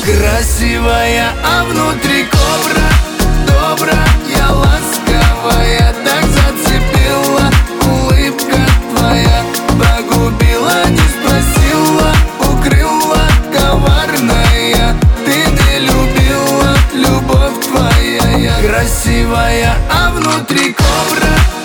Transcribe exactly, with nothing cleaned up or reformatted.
Красивая, а внутри кобра. Добрая, ласковая, так зацепила. Улыбка твоя погубила, не спросила. Укрыла, коварная, ты не любила. Любовь твоя я. Красивая, а внутри кобра.